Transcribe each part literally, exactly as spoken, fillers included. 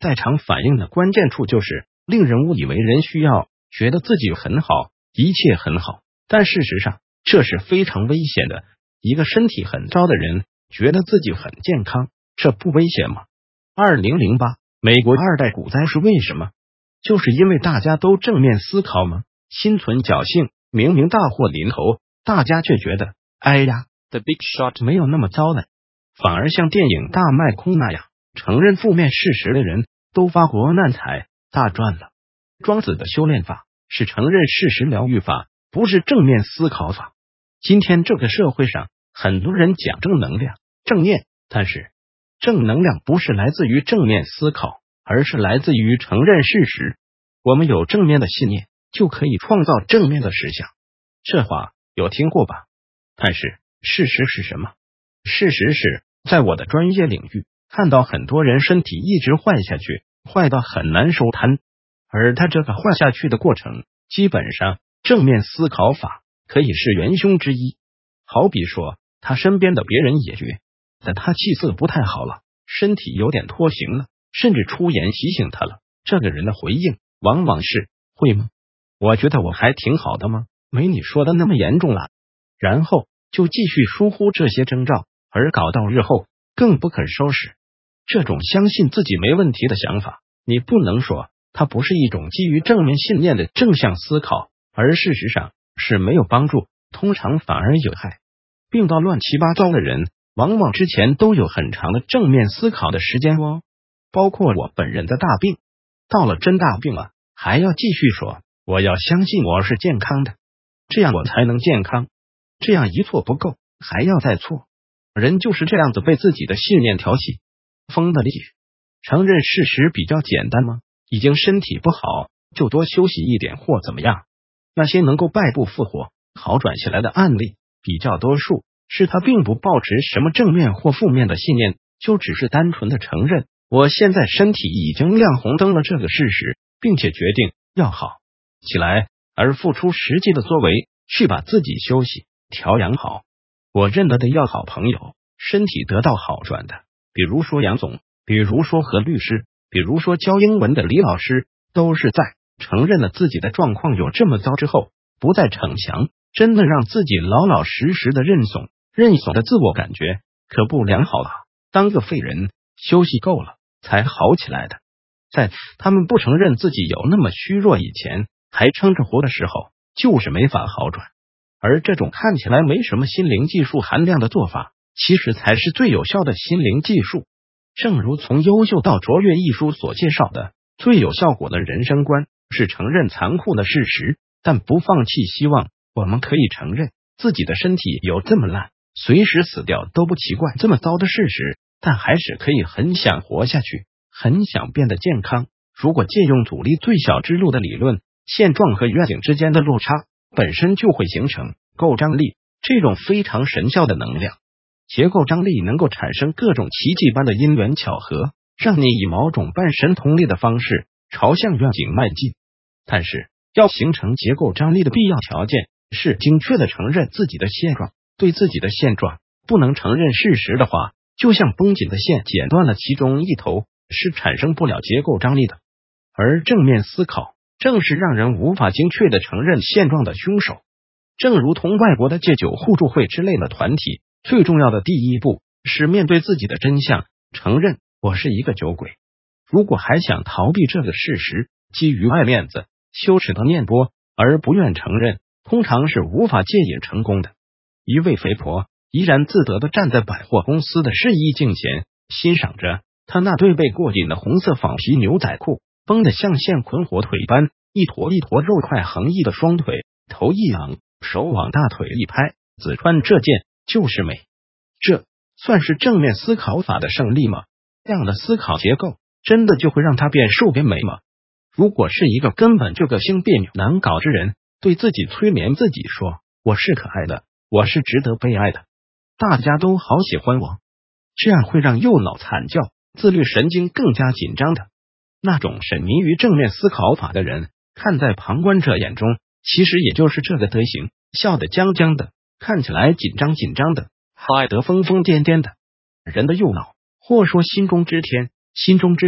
在场反应的关键处就是令人误以为人需要觉得自己很好，一切很好，但事实上这是非常危险的。一个身体很糟的人觉得自己很健康，这不危险吗？二零零八美国二代股灾是为什么？就是因为大家都正面思考吗？心存侥幸，明明大祸临头，大家却觉得哎呀 The Big Short 没有那么糟的，反而像电影大卖空那样，承认负面事实的人都发国难财，大赚了。庄子的修炼法是承认事实疗愈法，不是正面思考法。今天这个社会上很多人讲正能量、正念，但是正能量不是来自于正面思考，而是来自于承认事实。我们有正面的信念，就可以创造正面的实相。这话有听过吧？但是事实是什么？事实是在我的专业领域，看到很多人身体一直坏下去，坏到很难收摊，而他这个坏下去的过程，基本上正面思考法可以是元凶之一。好比说他身边的别人也觉得他气色不太好了，身体有点脱形了，甚至出言提醒他了，这个人的回应往往是会吗？我觉得我还挺好的吗？没你说的那么严重了。然后就继续疏忽这些征兆，而搞到日后更不可收拾。这种相信自己没问题的想法，你不能说它不是一种基于正面信念的正向思考，而事实上是没有帮助，通常反而有害。病到乱七八糟的人往往之前都有很长的正面思考的时间哦，包括我本人的大病，到了真大病了，还要继续说我要相信我是健康的，这样我才能健康，这样一错不够，还要再错。人就是这样子被自己的信念挑起，疯的理解。承认事实比较简单吗？已经身体不好，就多休息一点或怎么样。那些能够败不复活、好转起来的案例，比较多数是他并不抱持什么正面或负面的信念，就只是单纯的承认我现在身体已经亮红灯了这个事实，并且决定要好起来，而付出实际的作为去把自己休息调养好。我认得的要好朋友身体得到好转的，比如说杨总，比如说何律师，比如说教英文的李老师，都是在承认了自己的状况有这么糟之后，不再逞强，真的让自己老老实实的认怂，认怂的自我感觉可不良好了，当个废人，休息够了才好起来的。在他们不承认自己有那么虚弱以前，还撑着活的时候，就是没法好转。而这种看起来没什么心灵技术含量的做法，其实才是最有效的心灵技术。正如从优秀到卓越一书所介绍的，最有效果的人生观是承认残酷的事实，但不放弃希望。我们可以承认自己的身体有这么烂，随时死掉都不奇怪这么糟的事实，但还是可以很想活下去，很想变得健康。如果借用阻力最小之路的理论，现状和愿景之间的落差本身就会形成构张力，这种非常神效的能量。结构张力能够产生各种奇迹般的因缘巧合，让你以某种半神通力的方式朝向愿景迈进。但是要形成结构张力的必要条件是精确的承认自己的现状，对自己的现状不能承认事实的话，就像绷紧的线剪断了其中一头，是产生不了结构张力的。而正面思考正是让人无法精确的承认现状的凶手。正如同外国的戒酒互助会之类的团体，最重要的第一步是面对自己的真相，承认我是一个酒鬼。如果还想逃避这个事实，基于爱面子、羞耻的念波而不愿承认，通常是无法戒瘾成功的。一位肥婆怡然自得地站在百货公司的试衣镜前，欣赏着她那对被过紧的红色仿皮牛仔裤，绷得像线捆火腿般，一坨一坨肉块横溢的双腿，头一仰，手往大腿一拍，只穿这件就是美。这算是正面思考法的胜利吗？这样的思考结构真的就会让它变瘦变美吗？如果是一个根本就个性别扭难搞之人，对自己催眠自己说我是可爱的，我是值得被爱的，大家都好喜欢我，这样会让右脑惨叫，自律神经更加紧张的。那种沉迷于正面思考法的人，看在旁观者眼中其实也就是这个德行，笑得僵僵的，看起来紧张紧张的，嗨得疯疯癫癫的。人的右脑，或说心中之天、心中之神，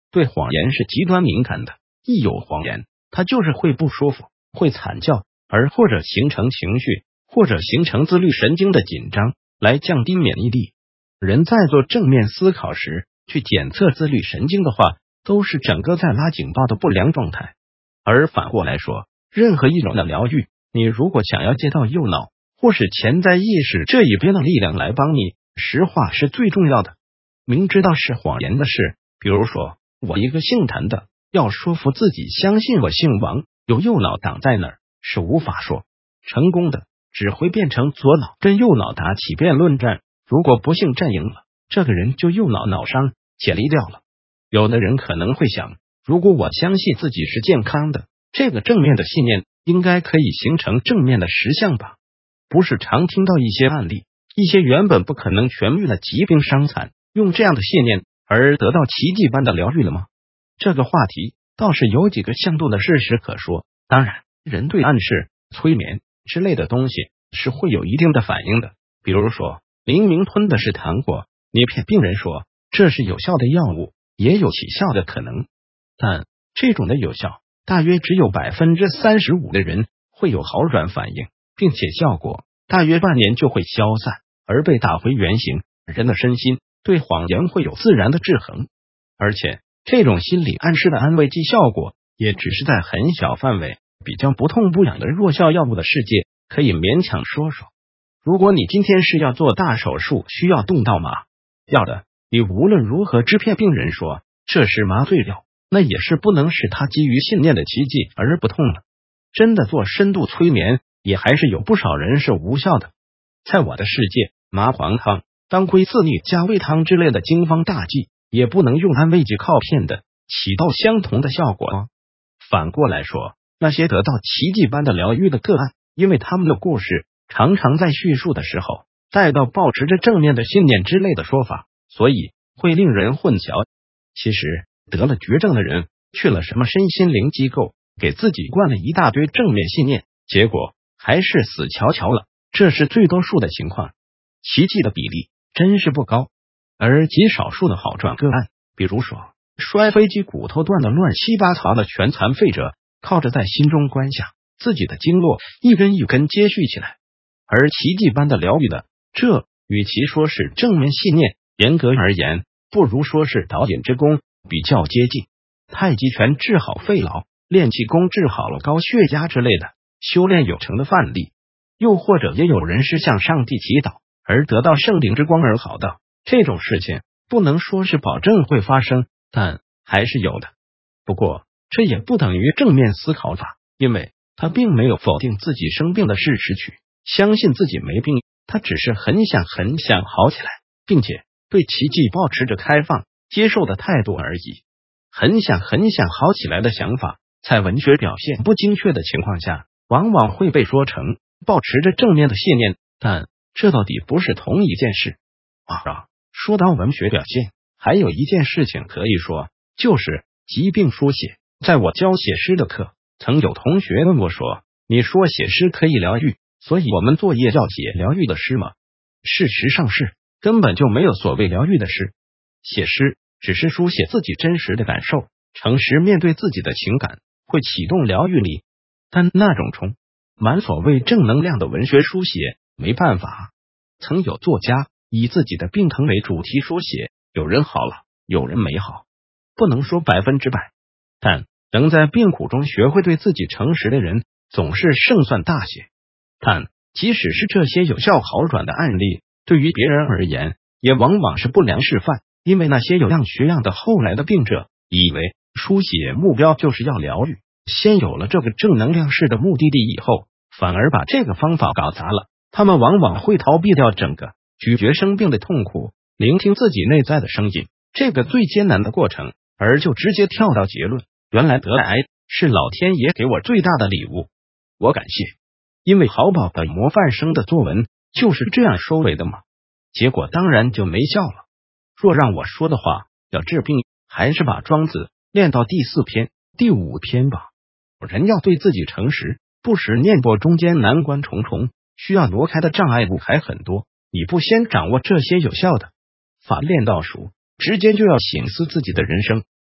对谎言是极端敏感的，一有谎言，他就是会不舒服，会惨叫，而或者形成情绪，或者形成自律神经的紧张，来降低免疫力。人在做正面思考时，去检测自律神经的话，都是整个在拉警报的不良状态。而反过来说，任何一种的疗愈，你如果想要借到右脑或是潜在意识这一边的力量来帮你，实话是最重要的。明知道是谎言的事，比如说我一个姓谭的要说服自己相信我姓王，有右脑挡在那儿，是无法说成功的，只会变成左脑跟右脑打起辩论战。如果不幸战赢了，这个人就右脑脑伤解离掉了。有的人可能会想，如果我相信自己是健康的，这个正面的信念应该可以形成正面的实相吧？不是常听到一些案例，一些原本不可能痊愈的疾病伤残，用这样的信念而得到奇迹般的疗愈了吗？这个话题倒是有几个向度的事实可说。当然，人对暗示、催眠之类的东西是会有一定的反应的。比如说，明明吞的是糖果，你骗病人说这是有效的药物，也有起效的可能，但这种的有效大约只有百分之三十五的人会有好转反应，并且效果大约半年就会消散，而被打回原形。人的身心对谎言会有自然的制衡，而且这种心理暗示的安慰剂效果也只是在很小范围，比较不痛不痒的弱效药物的世界可以勉强说说。如果你今天是要做大手术，需要动到麻药的，你无论如何支骗病人说这是麻醉药，那也是不能使他基于信念的奇迹而不痛了。真的做深度催眠，也还是有不少人是无效的。在我的世界，麻黄汤、当归四逆加味汤之类的经方大剂，也不能用安慰剂靠骗的起到相同的效果哦。反过来说，那些得到奇迹般的疗愈的个案，因为他们的故事常常在叙述的时候带到抱持着正面的信念之类的说法，所以会令人混淆。其实得了绝症的人去了什么身心灵机构，给自己灌了一大堆正面信念，结果还是死翘翘了，这是最多数的情况，奇迹的比例真是不高。而极少数的好转个案，比如说摔飞机骨头断的乱七八糟的全残废者，靠着在心中观想自己的经络一根一根接续起来，而奇迹般的疗愈的，这与其说是正面信念，严格而言不如说是导引之功比较接近。太极拳治好肺痨，练气功治好了高血压之类的修炼有成的范例，又或者也有人是向上帝祈祷而得到圣灵之光而好的，这种事情不能说是保证会发生，但还是有的。不过这也不等于正面思考法，因为他并没有否定自己生病的事实去相信自己没病，他只是很想很想好起来，并且对奇迹保持着开放接受的态度而已。很想很想好起来的想法，在文学表现不精确的情况下，往往会被说成保持着正面的信念，但这到底不是同一件事啊。说到文学表现，还有一件事情可以说，就是疾病书写。在我教写诗的课，曾有同学问我说，你说写诗可以疗愈，所以我们作业要写疗愈的诗吗？事实上是根本就没有所谓疗愈的诗，写诗只是书写自己真实的感受，诚实面对自己的情感，会启动疗愈力。但那种充满所谓正能量的文学书写没办法。曾有作家以自己的病疼为主题书写，有人好了，有人没好，不能说百分之百，但能在病苦中学会对自己诚实的人，总是胜算大些。但即使是这些有效好转的案例，对于别人而言，也往往是不良示范。因为那些有样学样的后来的病者，以为书写目标就是要疗愈，先有了这个正能量式的目的地以后，反而把这个方法搞砸了。他们往往会逃避掉整个咀嚼生病的痛苦，聆听自己内在的声音，这个最艰难的过程，而就直接跳到结论，原来得癌是老天爷给我最大的礼物，我感谢。因为郝宝的模范生的作文就是这样收尾的嘛，结果当然就没效了。若让我说的话，要治病还是把庄子练到第四篇第五篇吧。人要对自己诚实，不时念过中间难关重重，需要挪开的障碍物还很多，你不先掌握这些有效的法练到熟，直接就要省思自己的人生，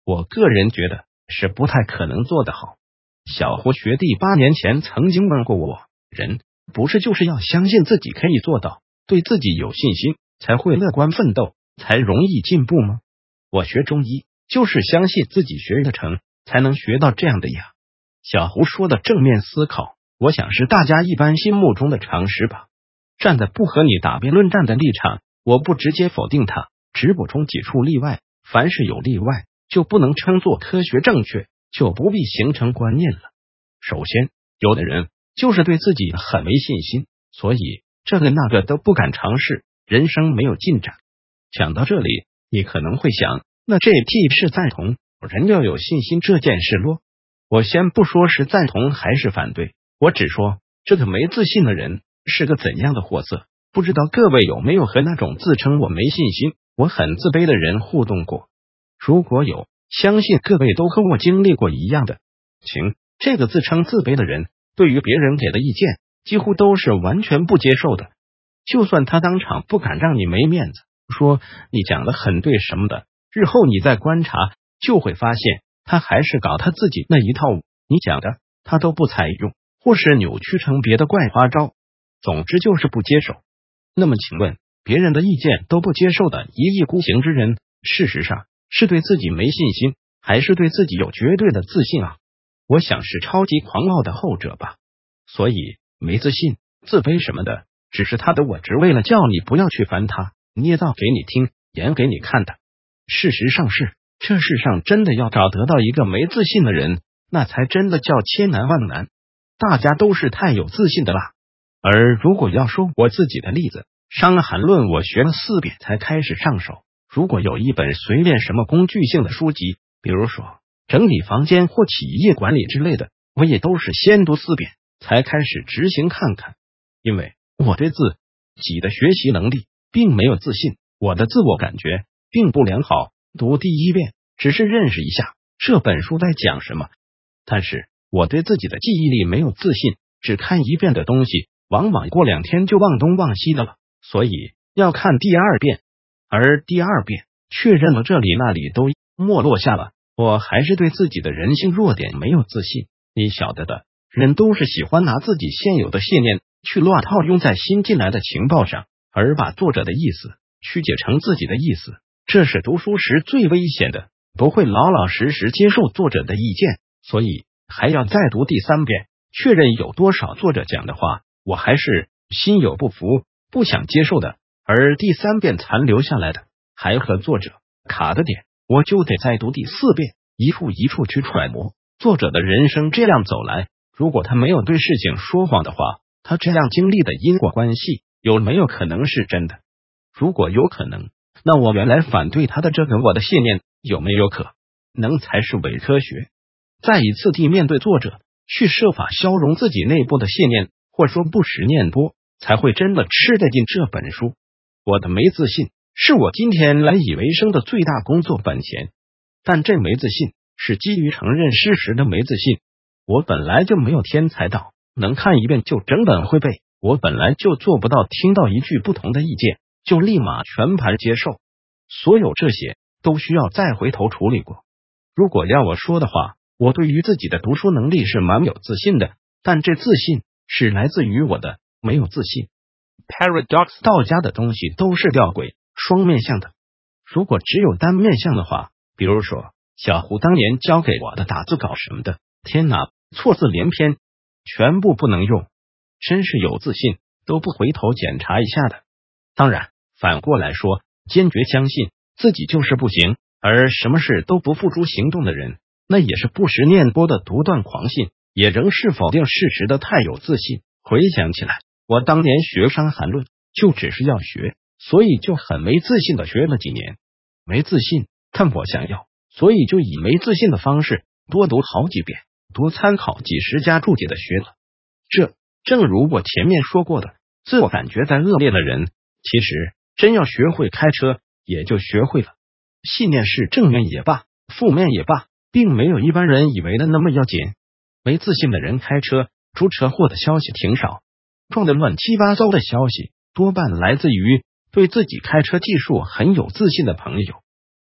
我个人觉得是不太可能做得好。小胡学弟八年前曾经问过我，人不是就是要相信自己可以做到，对自己有信心，才会乐观奋斗，才容易进步吗？我学中医就是相信自己学得成，才能学到这样的呀。小胡说的正面思考，我想是大家一般心目中的常识吧。站在不和你打辩论战的立场，我不直接否定它，只补充几处例外。凡是有例外，就不能称作科学正确，就不必形成观念了。首先，有的人就是对自己很没信心，所以这个那个都不敢尝试，人生没有进展。讲到这里，你可能会想，那这 T 是赞同人要有信心这件事咯？我先不说是赞同还是反对，我只说这个没自信的人是个怎样的货色。不知道各位有没有和那种自称我没信心，我很自卑的人互动过？如果有，相信各位都和我经历过一样的情。这个自称自卑的人，对于别人给的意见，几乎都是完全不接受的。就算他当场不敢让你没面子，说你讲的很对什么的，日后你再观察，就会发现他还是搞他自己那一套，你讲的他都不采用，或是扭曲成别的怪花招，总之就是不接受。那么请问，别人的意见都不接受的一意孤行之人，事实上是对自己没信心，还是对自己有绝对的自信啊？我想是超级狂傲的后者吧。所以没自信、自卑什么的，只是他的我只为了叫你不要去烦他，捏造给你听，演给你看的。事实上是，这世上真的要找得到一个没自信的人，那才真的叫千难万难。大家都是太有自信的啦。而如果要说我自己的例子，《伤寒论》我学了四遍才开始上手。如果有一本随便什么工具性的书籍，比如说整理房间或企业管理之类的，我也都是先读四遍才开始执行看看。因为我对自己的学习能力并没有自信，我的自我感觉并不良好。读第一遍只是认识一下这本书在讲什么，但是我对自己的记忆力没有自信，只看一遍的东西往往过两天就忘东忘西的了，所以要看第二遍。而第二遍确认了这里那里都没落下了，我还是对自己的人性弱点没有自信。你晓得的，人都是喜欢拿自己现有的信念去乱套用在新进来的情报上，而把作者的意思曲解成自己的意思，这是读书时最危险的，不会老老实实接受作者的意见，所以还要再读第三遍，确认有多少作者讲的话我还是心有不服，不想接受的，而第三遍残留下来的还和作者卡的点，我就得再读第四遍，一处一处去揣摩作者的人生这样走来。如果他没有对事情说谎的话，他这样经历的因果关系有没有可能是真的？如果有可能，那我原来反对他的这个我的信念有没有可能才是伪科学？再一次地面对作者，去设法消融自己内部的信念，或说不实念波，才会真的吃得进这本书。我的没自信是我今天来以为生的最大工作本钱，但这没自信是基于承认事实的没自信。我本来就没有天才到能看一遍就整本会背，我本来就做不到听到一句不同的意见就立马全盘接受，所有这些都需要再回头处理过。如果要我说的话，我对于自己的读书能力是蛮有自信的，但这自信是来自于我的没有自信。 Paradox 道家的东西都是吊诡双面向的，如果只有单面向的话，比如说小胡当年教给我的打字稿什么的，天哪，错字连篇，全部不能用，真是有自信都不回头检查一下的。当然反过来说，坚决相信自己就是不行，而什么事都不付诸行动的人，那也是不实念波的独断狂信，也仍是否定事实的太有自信。回想起来，我当年学伤寒论就只是要学，所以就很没自信的学了几年。没自信，但我想要，所以就以没自信的方式多读好几遍，多参考几十家注解的学了。这正如我前面说过的，自我感觉再恶劣的人，其实真要学会开车也就学会了。信念是正面也罢，负面也罢，并没有一般人以为的那么要紧。没自信的人开车出车祸的消息挺少，撞得乱七八糟的消息多半来自于对自己开车技术很有自信的朋友。